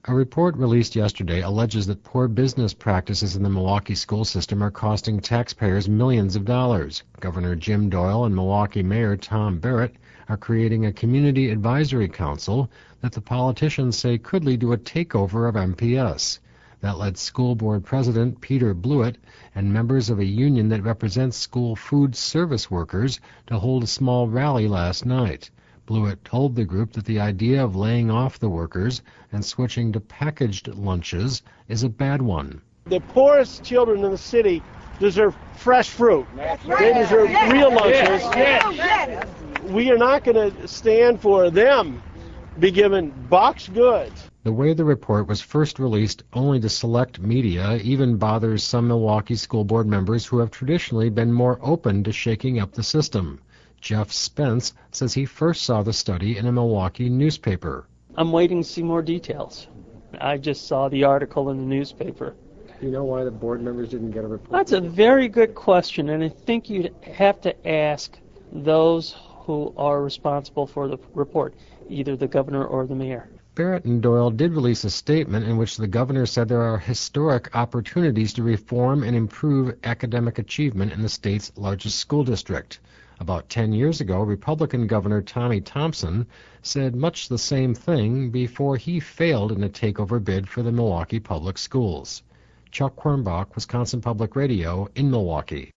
A report released yesterday alleges that poor business practices in the Milwaukee school system are costing taxpayers millions of dollars. Governor Jim Doyle and Milwaukee Mayor Tom Barrett are creating a community advisory council that the politicians say could lead to a takeover of MPS. That led school board president Peter Blewett and members of a union that represents school food service workers to hold a small rally last night. Blewett told the group that the idea of laying off the workers and switching to packaged lunches is a bad one. The poorest children in the city deserve fresh fruit. They deserve real lunches. We are not going to stand for them be given boxed goods. The way the report was first released only to select media even bothers some Milwaukee school board members who have traditionally been more open to shaking up the system. Jeff Spence says he first saw the study in a Milwaukee newspaper. I'm waiting to see more details. I just saw the article in the newspaper. Do you know why the board members didn't get a report? That's a very good question, and I think you'd have to ask those who are responsible for the report, either the governor or the mayor. Barrett and Doyle did release a statement in which the governor said there are historic opportunities to reform and improve academic achievement in the state's largest school district. About 10 years ago, Republican Governor Tommy Thompson said much the same thing before he failed in a takeover bid for the Milwaukee Public Schools. Chuck Quirmbach, Wisconsin Public Radio in Milwaukee.